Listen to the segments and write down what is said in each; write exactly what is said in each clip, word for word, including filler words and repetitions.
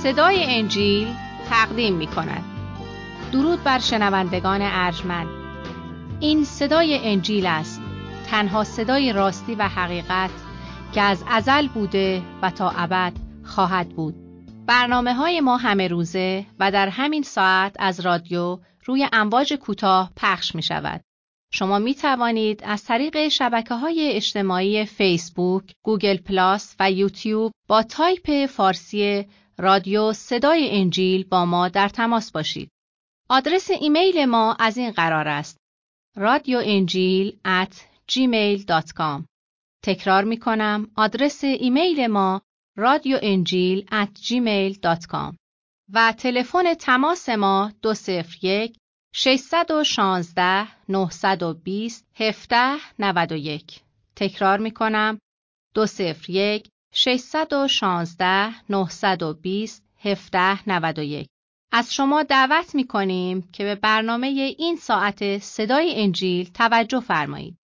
صدای انجیل تقدیم می کند. درود بر شنوندگان ارجمند. این صدای انجیل است، تنها صدای راستی و حقیقت که از ازل بوده و تا ابد خواهد بود. برنامه های ما همه روزه و در همین ساعت از رادیو روی امواج کوتاه پخش می شود. شما می توانید از طریق شبکه‌های اجتماعی فیسبوک، گوگل پلاس و یوتیوب با تایپ فارسی رادیو صدای انجیل با ما در تماس باشید. آدرس ایمیل ما از این قرار است: رادیو انجیل ات جیمیل دات کام. تکرار می کنم، آدرس ایمیل ما رادیو انجیل ات جیمیل دات کام و تلفن تماس ما دو صفر یک ششصد و شانزده نهصد و بیست هفده نود و یک. تکرار می کنم، دو صفر یک ششصد و شانزده نهصد و بیست هفده نود و یک. از شما دعوت می کنیم که به برنامه این ساعت صدای انجیل توجه فرمایید.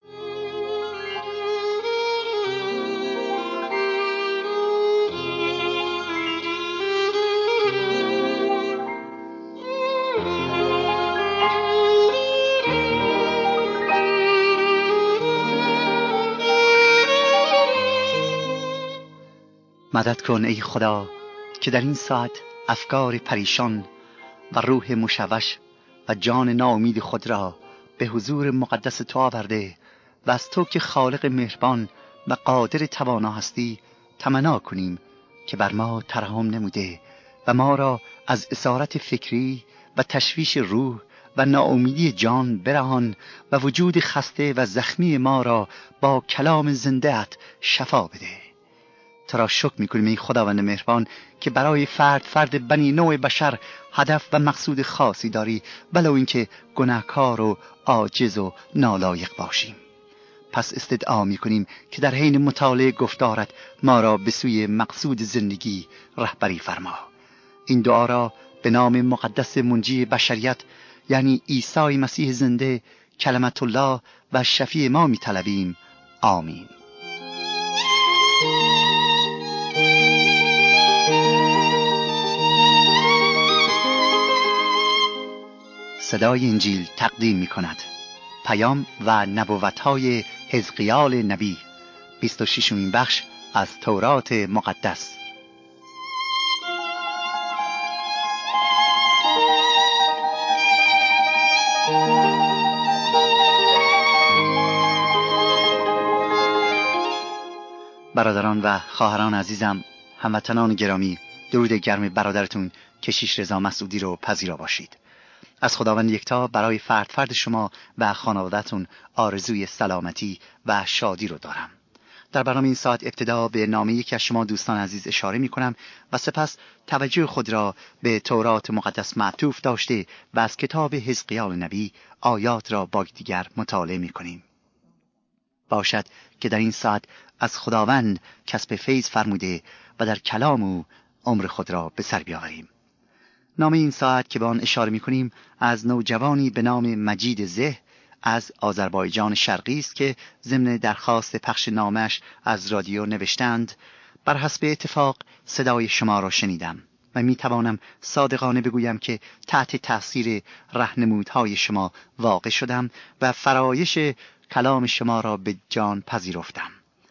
مدد کن ای خدا که در این ساعت افکار پریشان و روح مشوش و جان ناامید خود را به حضور مقدس تو آورده و از تو که خالق مهربان و قادر توانا هستی تمنا کنیم که بر ما ترحم نموده و ما را از اسارت فکری و تشویش روح و ناامیدی جان برهان و وجود خسته و زخمی ما را با کلام زنده‌ات شفا بده. تو را شکر می‌کنیم ای خداوند مهربان که برای فرد فرد بنی نوع بشر هدف و مقصود خاصی داری، ولو اینکه گناهکار و عاجز و نالایق باشیم. پس استدعا می‌کنیم که در حین مطالعه گفتارت ما را به سوی مقصود زندگی رهبری فرما. این دعا را به نام مقدس منجی بشریت یعنی عیسی مسیح زنده کلمت الله و شفیع ما می‌طلبیم. آمین. صدای انجیل تقدیم می کند پیام و نبوت‌های حزقیال نبی، بیست و ششمین بخش از تورات مقدس. برادران و خواهران عزیزم، هموطنان گرامی، درود گرم برادرتون کشیش رضا مسعودی رو پذیرا باشید. از خداوند یکتا برای فرد فرد شما و خانواده‌تون آرزوی سلامتی و شادی رو دارم. در برنامه این ساعت ابتدا به نام یکی از شما دوستان عزیز اشاره می کنم و سپس توجه خود را به تورات مقدس معطوف داشته و از کتاب حزقیال نبی آیات را با دیگر مطالعه می کنیم. باشد که در این ساعت از خداوند کسب فیض فرموده و در کلام او عمر خود را به سر بیاوریم. نام این ساعت که به آن اشاره می‌کنیم از نوجوانی به نام مجید زه از آذربایجان شرقی است که ضمن درخواست پخش نامش از رادیو نوشتند: بر حسب اتفاق صدای شما را شنیدم و می‌توانم صادقانه بگویم که تحت تأثیر راهنمودهای شما واقع شدم و فرایش کلام شما را به جان پذیرفتم.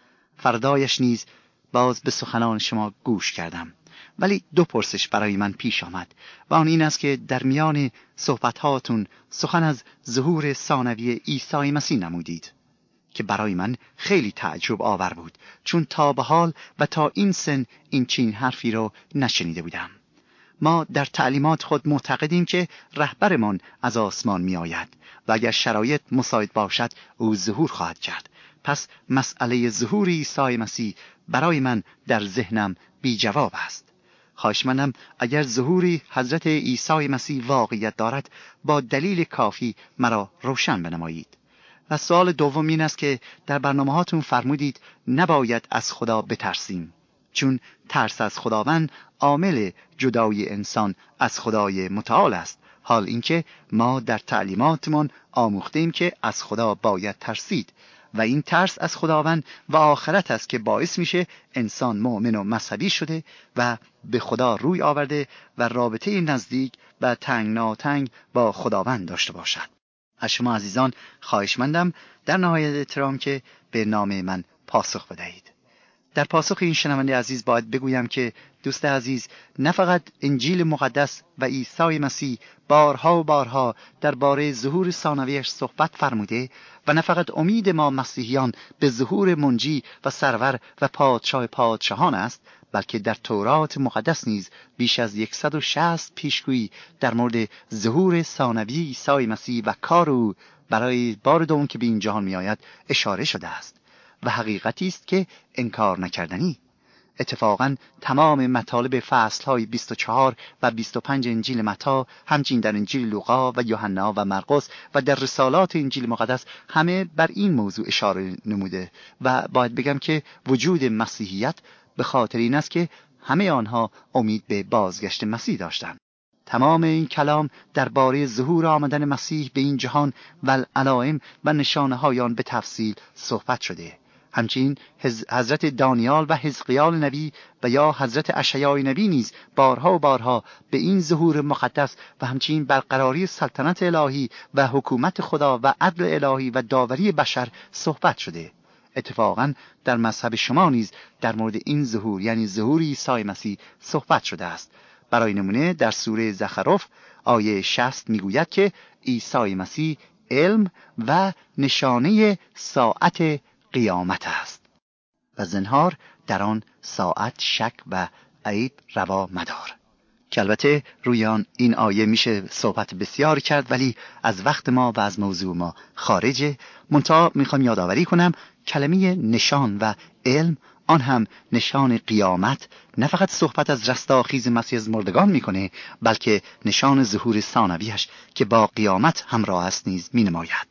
فردایش نیز باز به سخنان شما گوش کردم، ولی دو پرسش برای من پیش آمد و آن این است که در میان صحبت‌هاتون سخن از ظهور ثانوی عیسی مسیح نمودید که برای من خیلی تعجب آور بود، چون تا به حال و تا این سن این چین حرفی رو نشنیده بودم. ما در تعلیمات خود معتقدیم که رهبرمان از آسمان می آید و اگر شرایط مساعد باشد او ظهور خواهد کرد. پس مسئله ظهور عیسی مسیح برای من در ذهنم بی جواب است. خواهشمندم اگر ظهوری حضرت عیسی مسیح واقعیت دارد با دلیل کافی مرا روشن بنمایید. و سوال دوم این است که در برنامه هاتون فرمودید نباید از خدا بترسیم، چون ترس از خداوند عامل جدایی انسان از خدای متعال است، حال اینکه ما در تعلیماتمان آموختیم که از خدا باید ترسید و این ترس از خداوند و آخرت است که باعث میشه انسان مؤمن و مذهبی شده و به خدا روی آورده و رابطه نزدیک و تنگناتنگ با خداوند داشته باشد. از شما عزیزان خواهشمندم در نهایت احترام که به نام من پاسخ بدهید. در پاسخ این شنونده عزیز باید بگویم که دوست عزیز، نه فقط انجیل مقدس و عیسی مسیح بارها و بارها درباره ظهور ثانویش صحبت فرموده و نه فقط امید ما مسیحیان به ظهور منجی و سرور و پادشاه پادشاهان است، بلکه در تورات مقدس نیز بیش از صد و شصت پیشگویی در مورد ظهور ثانوی عیسی مسیح و کار او برای بار دوم که به این جهان می آید اشاره شده است و حقیقتی است که انکار نکردنی. اتفاقاً تمام مطالب فصل‌های بیست و چهار و بیست و پنج انجیل متی، همچنین در انجیل لوقا و یوحنا و مرقس و در رسالات انجیل مقدس همه بر این موضوع اشاره نموده و باید بگم که وجود مسیحیت به خاطر این است که همه آنها امید به بازگشت مسیح داشتند. تمام این کلام درباره ظهور آمدن مسیح به این جهان و علائم و نشانه‌های آن به تفصیل صحبت شده. همچنین حضرت دانیال و حزقیال نبی و یا حضرت اشعیا نبی نیز بارها و بارها به این ظهور مقدس و همچنین برقراری سلطنت الهی و حکومت خدا و عدل الهی و داوری بشر صحبت شده. اتفاقاً در مذهب شما نیز در مورد این ظهور یعنی ظهور عیسی مسیح صحبت شده است. برای نمونه در سوره زخرف آیه شصت میگوید که عیسی مسیح علم و نشانه ساعت قیامت است و زنهار در آن ساعت شک و عیب روا مدار. که البته روی آن این آیه میشه صحبت بسیار کرد، ولی از وقت ما و از موضوع ما خارجه. منتها میخوام یادآوری کنم کلمه نشان و علم، آن هم نشان قیامت، نه فقط صحبت از رستاخیز مسیح از مردگان میکنه، بلکه نشان ظهور ثانویش که با قیامت همراه است نیز مینماید.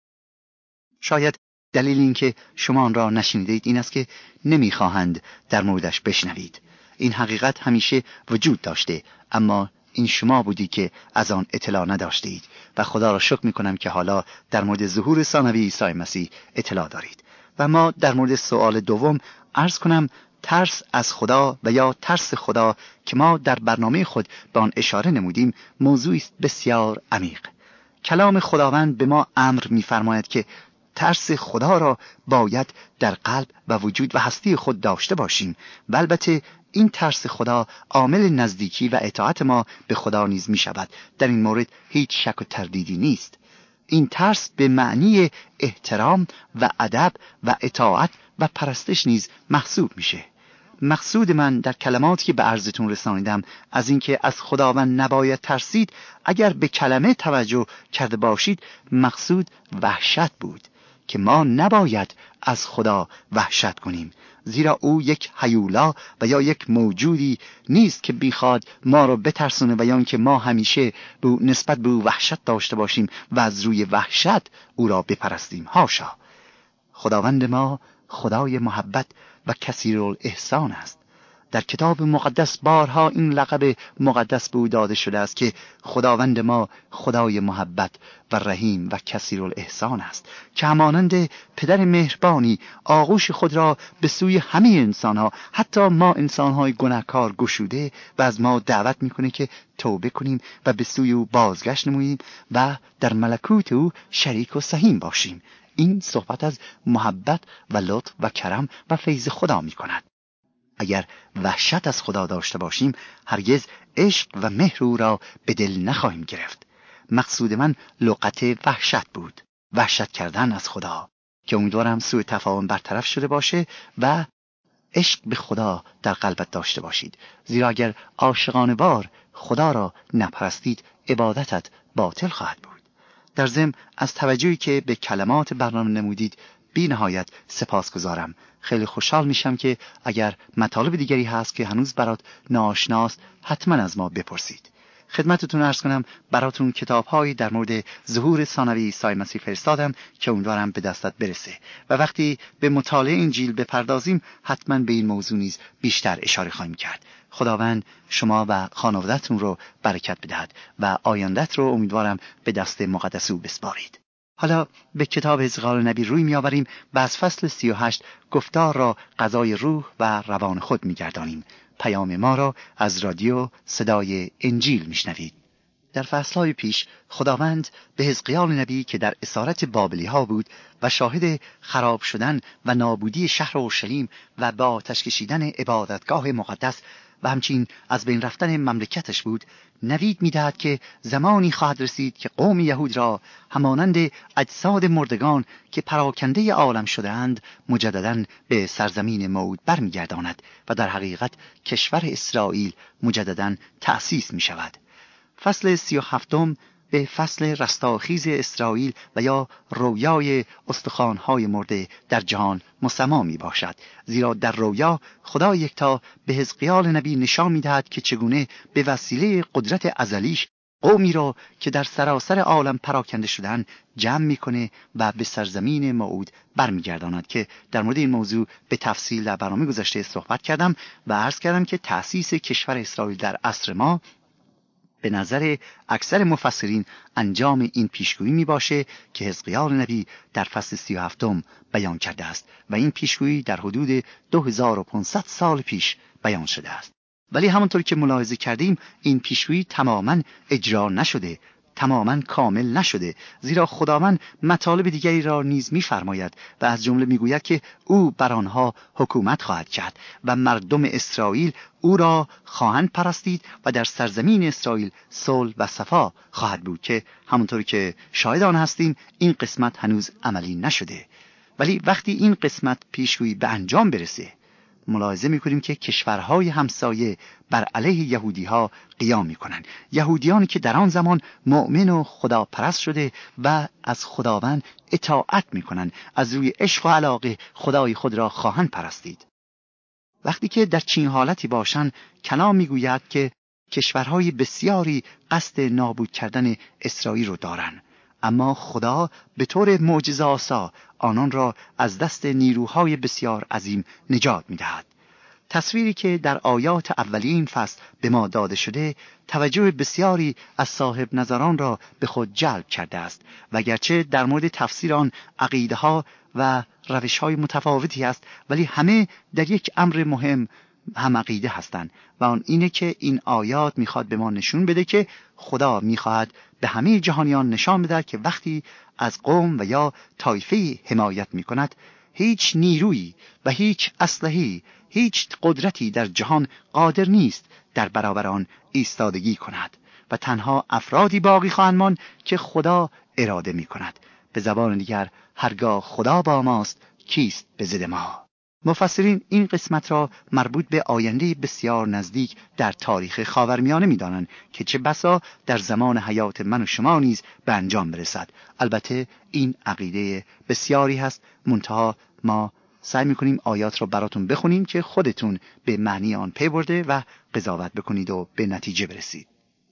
شاید دلیل این که شما آن را نشنیدید این است که نمیخواهند در موردش بشنوید. این حقیقت همیشه وجود داشته، اما این شما بودی که از آن اطلاع نداشتید و خدا را شکر میکنم که حالا در مورد ظهور ثانوی عیسی مسیح اطلاع دارید. و ما در مورد سوال دوم عرض کنم ترس از خدا و یا ترس خدا که ما در برنامه خود به آن اشاره نمودیم موضوعی است بسیار عمیق. کلام خداوند به ما امر می‌فرماید که ترس خدا را باید در قلب و وجود و هستی خود داشته باشیم و البته این ترس خدا عامل نزدیکی و اطاعت ما به خدا نیز می شود. در این مورد هیچ شک و تردیدی نیست. این ترس به معنی احترام و ادب و اطاعت و پرستش نیز محسوب میشه. مقصود من در کلماتی که به عرضتون رسانیدم از اینکه از خداوند نباید ترسید، اگر به کلمه توجه کرده باشید، مقصود وحشت بود که ما نباید از خدا وحشت کنیم، زیرا او یک هیولا و یا یک موجودی نیست که بخواد ما رو بترسونه و یا اینکه ما همیشه به نسبت به او وحشت داشته باشیم و از روی وحشت او را بپرستیم. هاشا. خداوند ما خدای محبت و کثیرالاحسان است. در کتاب مقدس بارها این لقب مقدس به او داده شده است که خداوند ما خدای محبت و رحیم و کثیرالاحسان است، که همانند پدر مهربانی آغوش خود را به سوی همه انسانها، حتی ما انسانهای گناهکار گشوده و از ما دعوت میکنه که توبه کنیم و به سوی او بازگشت نماییم و در ملکوت او شریک و سهیم باشیم. این صحبت از محبت و لطف و کرم و فیض خدا میکند. اگر وحشت از خدا داشته باشیم، هرگز عشق و مهر او را به دل نخواهیم گرفت. مقصود من لغت وحشت بود، وحشت کردن از خدا، که امیدوارم سوء تفاهم برطرف شده باشه و عشق به خدا در قلبت داشته باشید، زیرا اگر عاشقانه وار خدا را نپرستید، عبادتت باطل خواهد بود. در ضمن از توجهی که به کلمات برنامه نمودید بی نهایت سپاسگزارم. خیلی خوشحال میشم که اگر مطالب دیگری هست که هنوز برات ناآشناست حتما از ما بپرسید. خدمتتون عرض کنم براتون کتاب‌هایی در مورد ظهور ثانوی عیسی مسیح فرستادم که امیدوارم به دستت برسه و وقتی به مطالعه انجیل بپردازیم حتما به این موضوع نیز بیشتر اشاره خواهیم کرد. خداوند شما و خانواده‌تون رو برکت بدهد و آینده‌ت رو امیدوارم به دست مقدس او بسپارید. حالا به کتاب حزقیال نبی روی می‌آوریم و از فصل سی و هشت گفتار را غذای روح و روان خود می‌گردانیم. پیام ما را از رادیو صدای انجیل می‌شنوید. در فصل‌های پیش خداوند به حزقیال نبی که در اسارت بابلی‌ها بود و شاهد خراب شدن و نابودی شهر اورشلیم و به آتش کشیدن عبادتگاه مقدس و همچنین از بین رفتن مملکتش بود، نوید می‌دهد که زمانی خواهد رسید که قوم یهود را همانند اجساد مردگان که پراکنده عالم شده‌اند مجدداً به سرزمین موعود برمیگرداند و در حقیقت کشور اسرائیل مجدداً تأسیس می‌شود. فصل سی و هفتم به فصل رستاخیز اسرائیل و یا رویای استخوان‌های مرده در جهان مسما می باشد، زیرا در رویا خدا یکتا به حزقیال نبی نشان می دهد که چگونه به وسیله قدرت ازلیش قومی را که در سراسر عالم پراکنده شدن جمع میکنه و به سرزمین موعود برمیگرداند، که در مورد این موضوع به تفصیل در برنامه گذشته صحبت کردم و عرض کردم که تأسیس کشور اسرائیل در عصر ما به نظر اکثر مفسرین انجام این پیشگویی می باشه که حزقیال نبی در فصل سی و هفتم بیان کرده است و این پیشگویی در حدود دو هزار و پانصد سال پیش بیان شده است. ولی همونطور که ملاحظه کردیم این پیشگویی تماما اجرا نشده، تماما کامل نشده، زیرا خداوند مطالب دیگری را نیز می‌فرماید و از جمله می‌گوید که او بر آنها حکومت خواهد کرد و مردم اسرائیل او را خواهند پرستید و در سرزمین اسرائیل صلح و صفا خواهد بود، که همونطور که شاهد آن هستیم این قسمت هنوز عملی نشده. ولی وقتی این قسمت پیشگویی به انجام برسه ملاحظه می‌کنیم که کشورهای همسایه بر علیه یهودی‌ها قیام می‌کنند، یهودیانی که در آن زمان مؤمن و خداپرست شده و از خداوند اطاعت می‌کنند، از روی عشق و علاقه خدای خود را خواهند پرستید. وقتی که در چنین حالتی باشند کلام می‌گوید که کشورهای بسیاری قصد نابود کردن اسرائیل رو دارند، اما خدا به طور معجزه‌آسا آنان را از دست نیروهای بسیار عظیم نجات می‌دهد. تصویری که در آیات اولیه این فصل به ما داده شده توجه بسیاری از صاحب نظران را به خود جلب کرده است و گرچه در مورد تفسیر آن عقیده‌ها و روش‌های متفاوتی است، ولی همه در یک امر مهم هم عقیده هستند و آن اینه که این آیات میخواد به ما نشون بده که خدا میخواهد به همه جهانیان نشان بده که وقتی از قوم و یا طایفه حمایت میکند هیچ نیرویی و هیچ اسلحه‌ای، هیچ قدرتی در جهان قادر نیست در برابر آن ایستادگی کند و تنها افرادی باقی خواهند ماند که خدا اراده میکند. به زبان دیگر هرگاه خدا با ماست کیست به ضد ما؟ مفسرین این قسمت را مربوط به آینده بسیار نزدیک در تاریخ خاورمیانه می‌دانند که چه بسا در زمان حیات من و شما نیز به انجام برسد. البته این عقیده بسیاری هست، منتها ما سعی می‌کنیم آیات را براتون بخونیم که خودتون به معنی آن پی برده و قضاوت بکنید و به نتیجه برسید.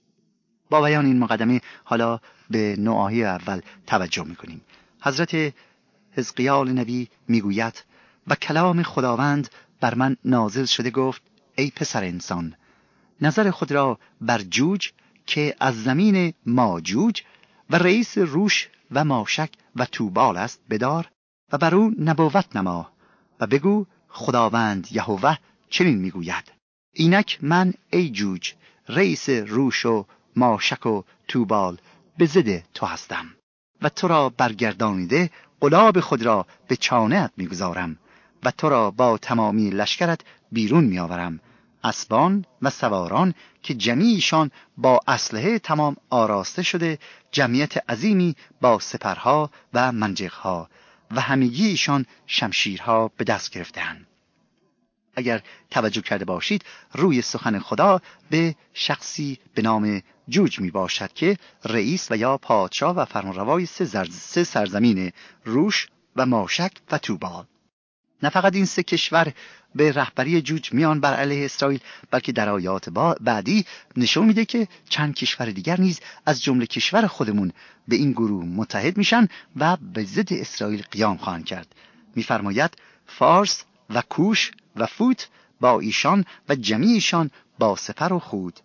با بیان این مقدمه حالا به نواحی اول توجه می‌کنیم. حضرت حزقیال نبی می‌گوید و کلام خداوند بر من نازل شده گفت ای پسر انسان، نظر خود را بر جوج که از زمین ماجوج و رئیس روش و ماشک و توبال است بدار و بر او نبوت نما و بگو خداوند یهوه چنین میگوید اینک من ای جوج رئیس روش و ماشک و توبال به ضد تو هستم و تو را برگردانیده قلاب خود را به چانه‌ات میگذارم و تو را با تمامی لشکرت بیرون میآورم، اسبان و سواران که جمیعشان با اسلحه تمام آراسته شده، جمعیت عظیمی با سپرها و منجقها و همگیشان شمشیرها به دست گرفته‌اند. اگر توجه کرده باشید روی سخن خدا به شخصی به نام جوج می باشد که رئیس و یا پادشاه و فرمانروای سه, سه سرزمین روش و ماشک و توبال. نه فقط این سه کشور به رهبری جوج میان بر علیه اسرائیل، بلکه در آیات بعدی نشون میده که چند کشور دیگر نیز از جمله کشور خودمون به این گروه متحد میشن و به ضد اسرائیل قیام خواهند کرد. میفرماید فارس و کوش و فوت با ایشان و جمیعشان با سپر و خود،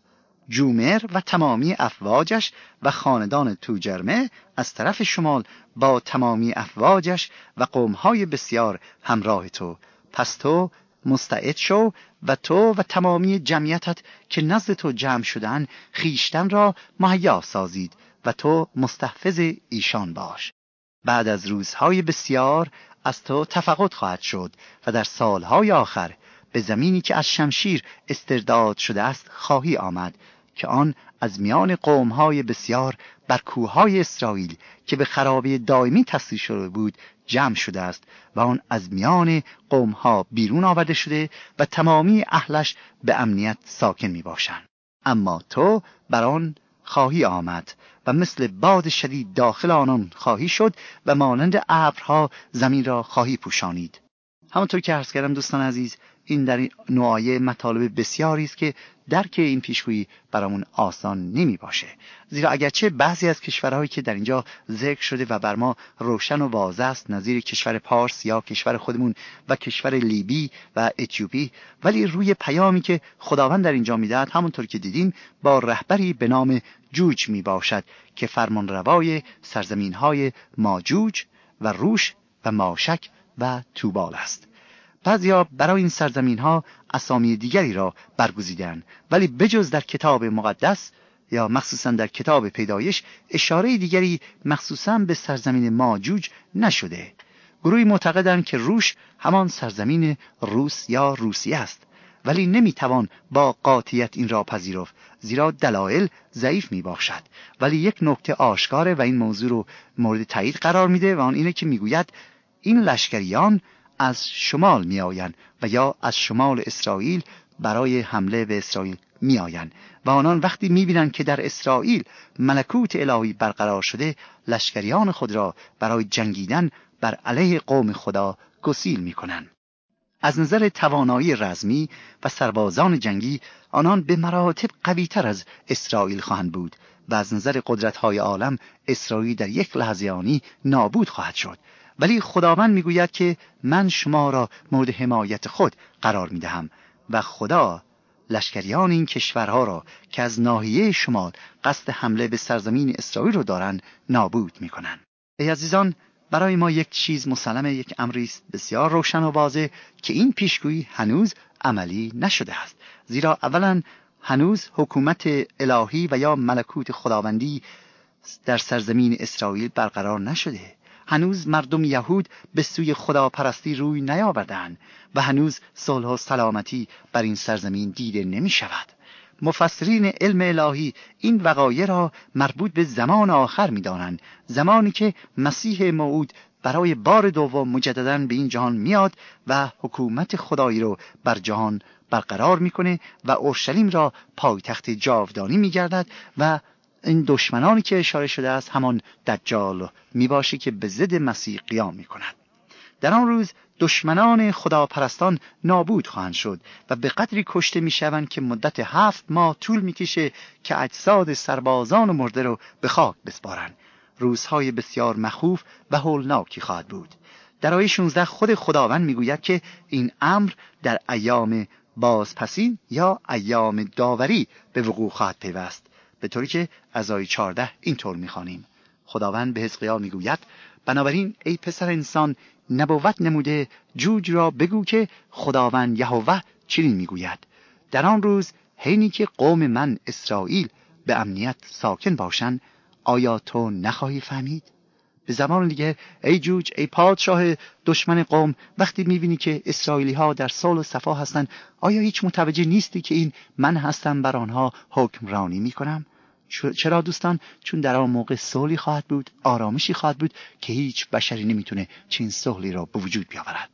جومر و تمامی افواجش و خاندان توجرمه از طرف شمال با تمامی افواجش و قومهای بسیار همراه تو. پس تو مستعد شو و تو و تمامی جمعیتت که نزد تو جمع شدن خیشتن را مهیا سازید و تو مستحفظ ایشان باش. بعد از روزهای بسیار از تو تفقد خواهد شد و در سالهای آخر به زمینی که از شمشیر استرداد شده است خواهی آمد که آن از میان قومهای بسیار بر کوههای اسرائیل که به خرابی دائمی تسلیم شده بود جمع شده است و آن از میان قومها بیرون آورده شده و تمامی اهلش به امنیت ساکن می باشند. اما تو بر آن خواهی آمد و مثل باد شدید داخل آنان خواهی شد و مانند ابرها زمین را خواهی پوشانید. همونطور که عرض کردم دوستان عزیز، این در این نوعیه مطالب بسیاری است که درک این پیشگویی برامون آسان نمی باشه، زیرا اگرچه بعضی از کشورهایی که در اینجا ذکر شده و بر ما روشن و واضح است نظیر کشور پارس یا کشور خودمون و کشور لیبی و اتیوپی، ولی روی پیامی که خداوند در اینجا میدهد همونطور که دیدیم با رهبری به نام جوج می باشد که فرمانروای سرزمین‌های ماجوج و روش و ماشک و توبال است. بعضیا برای این سرزمین ها اسامی دیگری را برگزیدند، ولی بجز در کتاب مقدس یا مخصوصا در کتاب پیدایش اشاره دیگری مخصوصا به سرزمین ماجوج نشده. گروهی معتقدند که روش همان سرزمین روس یا روسیه است، ولی نمیتوان با قاطعیت این را پذیرفت زیرا دلایل ضعیف می باشد. ولی یک نکته آشکاره و این موضوع رو مورد تایید قرار میده و آن اینه که میگوید این لشکریان از شمال می آیند و یا از شمال اسرائیل برای حمله به اسرائیل می آیند و آنان وقتی می بینند که در اسرائیل ملکوت الهی برقرار شده لشکریان خود را برای جنگیدن بر علیه قوم خدا گسیل می کنند. از نظر توانایی رزمی و سربازان جنگی آنان به مراتب قوی تر از اسرائیل خواهند بود و از نظر قدرت‌های عالم اسرائیل در یک لحظه آنی نابود خواهد شد. ولی خداوند میگوید که من شما را مورد حمایت خود قرار میدهم و خدا لشکریان این کشورها را که از ناحیه شمال قصد حمله به سرزمین اسرائیل رو دارند نابود میکنند. ای عزیزان، برای ما یک چیز مسلمه، یک امری است بسیار روشن و واضح که این پیشگویی هنوز عملی نشده است، زیرا اولا هنوز حکومت الهی و یا ملکوت خداوندی در سرزمین اسرائیل برقرار نشده. هنوز مردم یهود به سوی خداپرستی روی نیاوردند و هنوز صلح و سلامتی بر این سرزمین دیده نمی شود. مفسرین علم الهی این وقایع را مربوط به زمان آخر می دانند، زمانی که مسیح موعود برای بار دوم مجدداً به این جهان میاد و حکومت خدایی رو بر جهان برقرار میکنه و اورشلیم را پایتخت جاودانی میگردد و این دشمنانی که اشاره شده است همان دجال می باشه که به ضد مسیح قیام می کند. در آن روز دشمنان خداپرستان نابود خواهند شد و به قدری کشته می شوند که مدت هفت ماه طول می کشه که اجساد سربازان مرده رو به خاک بسپارند. روزهای بسیار مخوف و هولناکی خواهد بود. در آیه شانزده خود خداوند می گوید که این امر در ایام بازپسین یا ایام داوری به وقوع خواهد پیوست، به طوری که از آیه چهارده اینطور می‌خوانیم. خداوند به حزقیال میگوید بنابراین ای پسر انسان نبوت نموده جوج را بگو که خداوند یهوه چنین میگوید در آن روز حینی که قوم من اسرائیل به امنیت ساکن باشند آیا تو نخواهی فهمید؟ به زبان دیگه ای جوج، ای پادشاه دشمن قوم، وقتی میبینی که اسرائیلی ها در صلح و صفا هستن آیا هیچ متوجه نیستی که این من هستم بر آنها حکمرانی میکنم؟ چرا دوستان؟ چون در آن موقع صلحی خواهد بود، آرامشی خواهد بود که هیچ بشری نمیتونه چنین صلحی را به وجود بیاورد.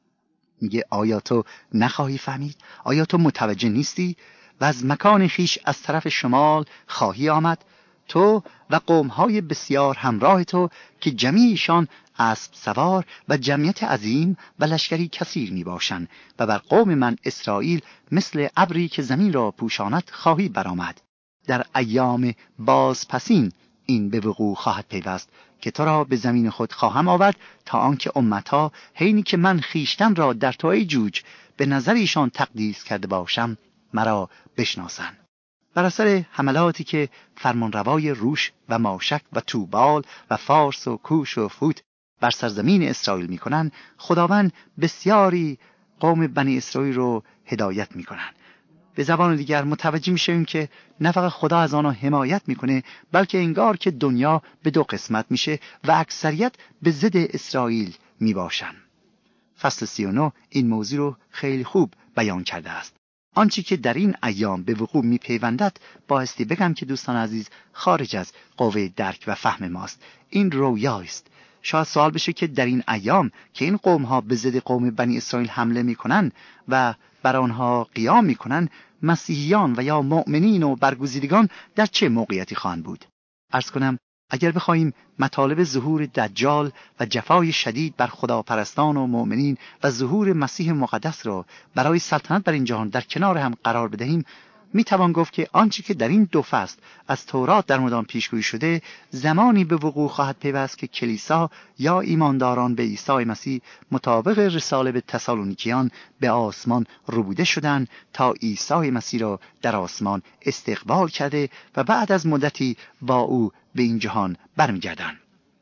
میگه آیا تو نخواهی فهمید؟ آیا تو متوجه نیستی؟ و از مکان خیش از طرف شمال خواهی آمد تو و قومهای بسیار همراه تو که جمیعشان اسب سوار و جمعیت عظیم و لشکری کثیر می باشند و بر قوم من اسرائیل مثل ابری که زمین را پوشاند خواهی برآمد. در ایام بازپسین این به وقوع خواهد پیوست که تو را به زمین خود خواهم آورد تا آنکه امتها حینی که من خیشتن را در تو ای جوج به نظر ایشان تقدیس کرده باشم مرا بشناسند. بر اثر حملاتی که فرمانروای روش و ماشک و توبال و فارس و کوش و فوت بر سرزمین اسرائیل میکنن، خداوند بسیاری قوم بنی اسرائیل رو هدایت میکنن. به زبان دیگر متوجه میشیم که نه فقط خدا از آنها حمایت میکنه، بلکه انگار که دنیا به دو قسمت میشه و اکثریت به ضد اسرائیل میباشن. فصل سی و نه این موضوع رو خیلی خوب بیان کرده است. آنچه که در این ایام به وقوع میپیوندد بایستی بگم که دوستان عزیز خارج از قوه درک و فهم ماست. این رویا است. شاید سوال بشه که در این ایام که این قوم ها به ضد قوم بنی اسرائیل حمله میکنن و بر آنها قیام میکنن، مسیحیان و یا مؤمنین و برگزیدگان در چه موقعیتی خواهند بود؟ عرض کنم اگر بخواهیم مطالب ظهور دجال و جفای شدید بر خداپرستان و مؤمنین و ظهور مسیح مقدس را برای سلطنت بر این جهان در کنار هم قرار بدهیم، می توان گفت که آنچه که در این دو فصل از تورات در مورد آن پیشگویی شده زمانی به وقوع خواهد پیوست که کلیسا یا ایمانداران به عیسی مسیح مطابق رساله به تسالونیکیان به آسمان ربوده شدند تا عیسی مسیح را در آسمان استقبال کرده و بعد از مدتی با او به این جهان برمیگردند.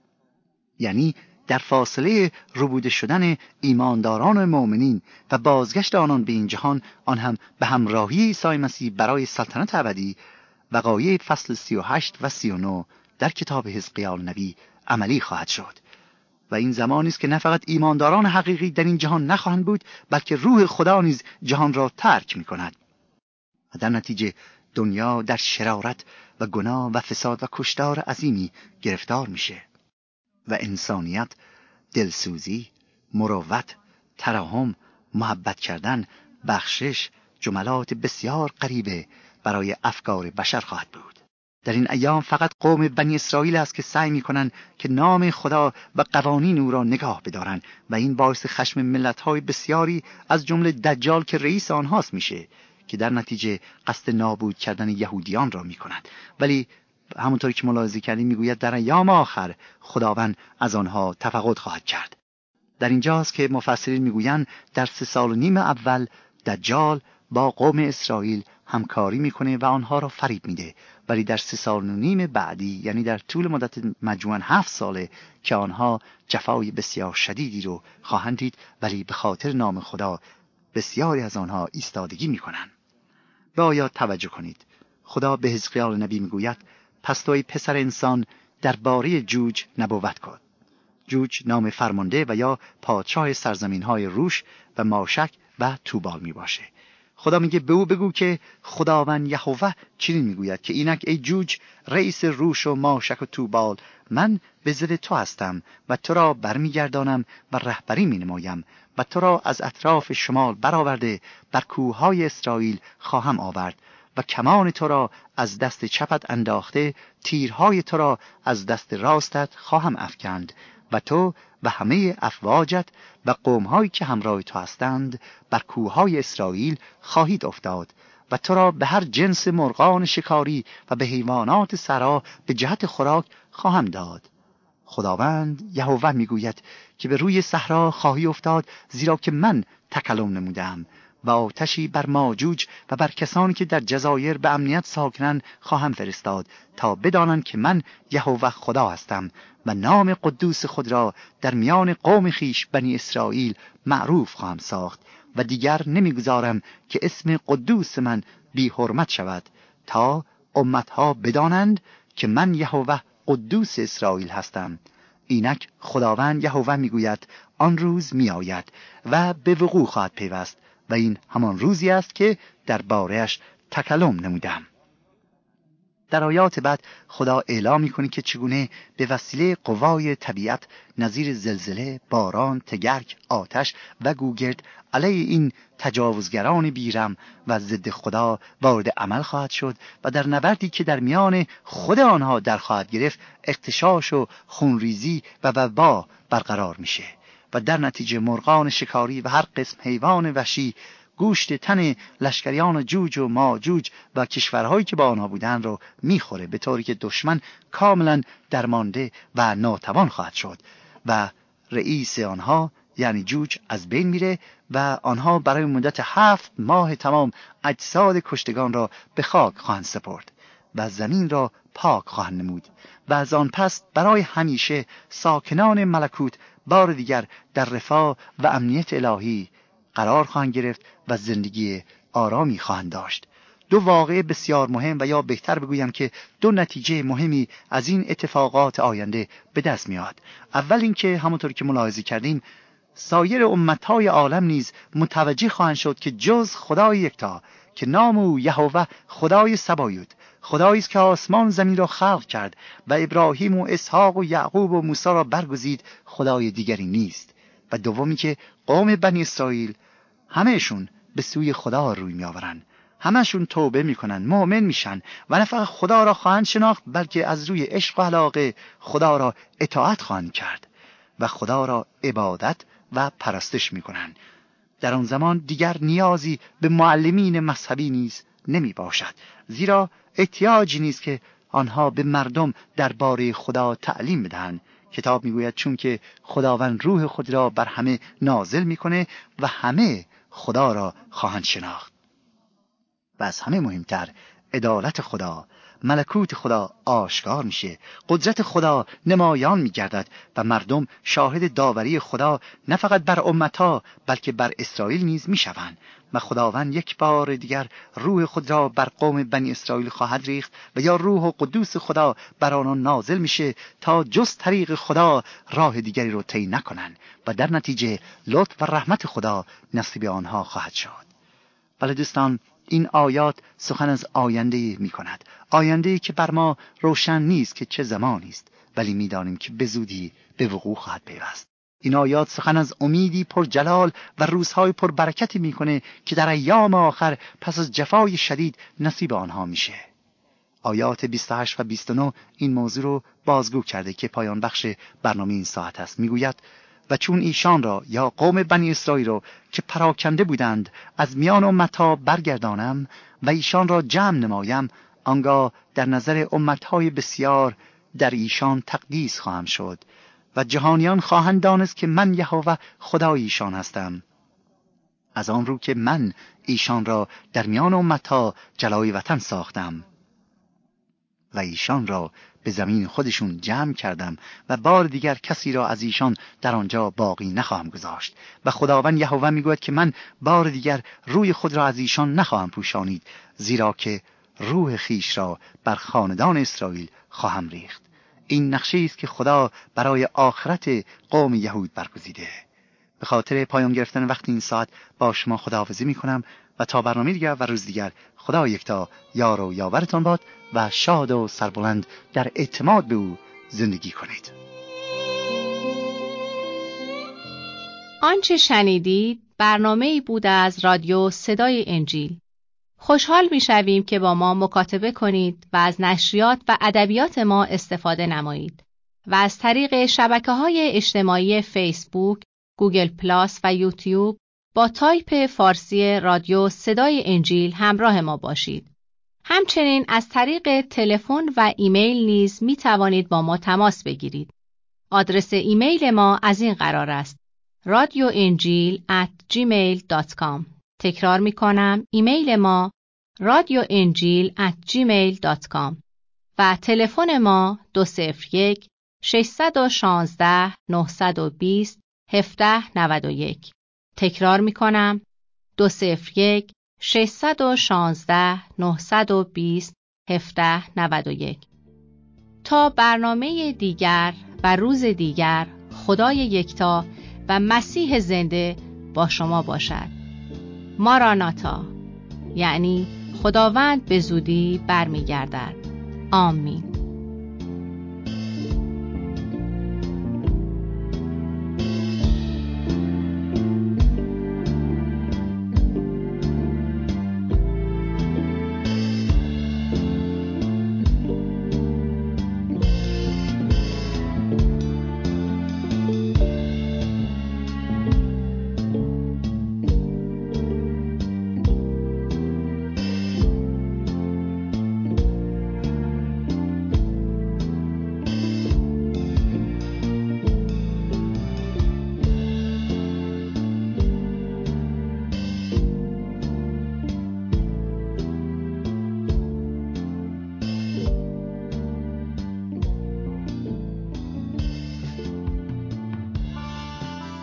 یعنی در فاصله ربوده شدن ایمانداران و مؤمنین و بازگشت آنان به این جهان، آن هم به همراهی عیسی مسیح برای سلطنت ابدی، وقایع فصل سی و هشت و سی و نه در کتاب حزقیال نبی عملی خواهد شد. و این زمانی است که نه فقط ایمانداران حقیقی در این جهان نخواهند بود، بلکه روح خدا نیز جهان را ترک می‌کند و در نتیجه دنیا در شرارت و گناه و فساد و کشتار عظیمی گرفتار میشه و انسانیت دلسوزی، مروت، ترحم، محبت کردن، بخشش، جملات بسیار غریبه برای افکار بشر خواهد بود. در این ایام فقط قوم بنی اسرائیل است که سعی می‌کنند که نام خدا و قوانین او را نگاه بدارند و این باعث خشم ملت‌های بسیاری از جمله دجال که رئیس آنهاست میشه که در نتیجه قصد نابود کردن یهودیان را می‌کند. ولی همونطوری که ملاحظه کردیم میگوید در ایام آخر خداوند از آنها تفقد خواهد کرد. در اینجاست که مفسرین میگویند در سه سال و نیم اول دجال با قوم اسرائیل همکاری میکنه و آنها را فریب میده، ولی در سه سال و نیم بعدی، یعنی در طول مدت مجموعاً هفت ساله، که آنها جفای بسیار شدیدی رو خواهند دید، ولی به خاطر نام خدا بسیاری از آنها ایستادگی میکنن. به آیات توجه کنید. خدا به حزقیال نبی میگوید پس توی پسر انسان درباره جوج نبوت کن. جوج نام فرمانده و یا پادشاه سرزمین‌های روش و ماشک و توبال می باشه. خدا میگه به او بگو که خداوند یهوه چنین میگوید که اینک ای جوج رئیس روش و ماشک و توبال، من به ضد تو هستم و تو را برمیگردانم و رهبری می نمایم و تو را از اطراف شمال برآورده بر کوههای اسرائیل خواهم آورد و کمان تو را از دست چپت انداخته، تیرهای تو را از دست راستت خواهم افکند و تو و همه افواجت و قومهایی که همراه تو هستند بر کوههای اسرائیل خواهید افتاد و تو را به هر جنس مرغان شکاری و به حیوانات سرا به جهت خوراک خواهم داد. خداوند یهوه میگوید که به روی صحرا خواهی افتاد، زیرا که من تکلم نمودم و آتشی بر ماجوج و بر کسانی که در جزایر به امنیت ساکنند خواهم فرستاد تا بدانند که من یهوه خدا هستم و نام قدوس خود را در میان قوم خیش بنی اسرائیل معروف خواهم ساخت و دیگر نمیگذارم که اسم قدوس من بی حرمت شود، تا امتها بدانند که من یهوه قدوس اسرائیل هستم. اینک خداوند یهوه میگوید آن روز میآید و به وقوع خواهد پیوست و این همان روزی است که درباره‌اش تکلم نمودم. در آیات بعد خدا اعلام می‌کند که چگونه به وسیله قوای طبیعت نظیر زلزله، باران، تگرگ، آتش و گوگرد علیه این تجاوزگران بیرم و ضد خدا وارد عمل خواهد شد و در نبردی که در میان خود آنها در خواهد گرفت اغتشاش و خونریزی و وبا برقرار میشه و در نتیجه مرغان شکاری و هر قسم حیوان وحشی گوشت تن لشکریان جوج و ماجوج و کشورهایی که با آنها بودن رو میخوره، به طوری که دشمن کاملا درمانده و ناتوان خواهد شد و رئیس آنها یعنی جوج از بین میره و آنها برای مدت هفت ماه تمام اجساد کشتگان را به خاک خواهند سپرد و زمین را پاک خواهند نمود و از آن پس برای همیشه ساکنان ملکوت بار دیگر در رفاه و امنیت الهی قرار خواهند گرفت و زندگی آرامی خواهند داشت. دو واقعه بسیار مهم و یا بهتر بگویم که دو نتیجه مهمی از این اتفاقات آینده به دست میاد. اول اینکه همونطور که ملاحظه کردیم سایر امتهای عالم نیز متوجه خواهند شد که جز خدای یکتا که نام او یهوه خدای سبایوت، خدایی است که آسمان زمین را خلق کرد و ابراهیم و اسحاق و یعقوب و موسی را برگزید، خدای دیگری نیست. و دومی که قوم بنی اسرائیل همهشون به سوی خدا روی میآورند، همشون توبه میکنن، مؤمن میشن و نه فقط خدا را خواهند شناخت بلکه از روی عشق و علاقه خدا را اطاعت خواهند کرد و خدا را عبادت و پرستش میکنن. در آن زمان دیگر نیازی به معلمین مذهبی نیز نمی باشد، زیرا احتیاجی نیست که آنها به مردم درباره خدا تعلیم بدهند. کتاب میگوید چون که خداوند روح خود را بر همه نازل میکنه و همه خدا را خواهند شناخت. و از همه مهمتر عدالت خدا، ملکوت خدا آشکار میشه، قدرت خدا نمایان میگردد و مردم شاهد داوری خدا نه فقط بر امتها بلکه بر اسرائیل نیز میشوند و خداوند یک بار دیگر روح خود را بر قوم بنی اسرائیل خواهد ریخت و یا روح و قدوس خدا بر آنان نازل میشه تا جز طریق خدا راه دیگری رو طی نکنند و در نتیجه لطف و رحمت خدا نصیب آنها خواهد شد. ولی دوستان، این آیات سخن از آینده می کند، آینده که بر ما روشن نیست که چه زمانی است، ولی می دانیم که به زودی به وقوع خواهد پیوست. این آیات سخن از امیدی پر جلال و روزهای پر برکتی می کنه که در ایام آخر پس از جفای شدید نصیب آنها میشه. آیات بیست و هشت و بیست و نه این موضوع رو بازگو کرده که پایان بخش برنامه این ساعت است. می گوید و چون ایشان را یا قوم بنی اسرائیل را که پراکنده بودند از میان امتها برگردانم و ایشان را جمع نمایم، آنگاه در نظر امتهای بسیار در ایشان تقدیس خواهم شد و جهانیان خواهند دانست که من یهوه خدای ایشان هستم، از آن رو که من ایشان را در میان امتها جلای وطن ساختم و ایشان را به زمین خودشون جمع کردم و بار دیگر کسی را از ایشان در آنجا باقی نخواهم گذاشت. و خداوند یهوه میگوید که من بار دیگر روی خود را از ایشان نخواهم پوشانید، زیرا که روح خیش را بر خاندان اسرائیل خواهم ریخت. این نقشه است که خدا برای آخرت قوم یهود برگزیده. به خاطر پایان گرفتن وقت این ساعت با شما خداحافظی میکنم و تا برنامه دیگر و روز دیگر خدا یکتا یار و یاورتان باد و شاد و سربلند در اعتماد به او زندگی کنید. آنچه شنیدید برنامه‌ای بود از رادیو صدای انجیل. خوشحال می‌شویم که با ما مکاتبه کنید و از نشریات و ادبیات ما استفاده نمایید و از طریق شبکه‌های اجتماعی فیسبوک، گوگل پلاس و یوتیوب با تایپ فارسی رادیو صدای انجیل همراه ما باشید. همچنین از طریق تلفن و ایمیل نیز می توانید با ما تماس بگیرید. آدرس ایمیل ما از این قرار است: رادیو انجیل ات جیمیل دات کام. تکرار می کنم، ایمیل ما رادیو انجیل ات جیمیل دات کام و تلفن ما دو صفر یک شش یک شش نه دو صفر هفت نه یک. تکرار می کنم، دو صفر یک شش یک شش نه دو صفر هفت نه یک. تا برنامه دیگر و روز دیگر، خدای یکتا و مسیح زنده با شما باشد. ماراناتا، یعنی خداوند به زودی برمیگردد. آمین.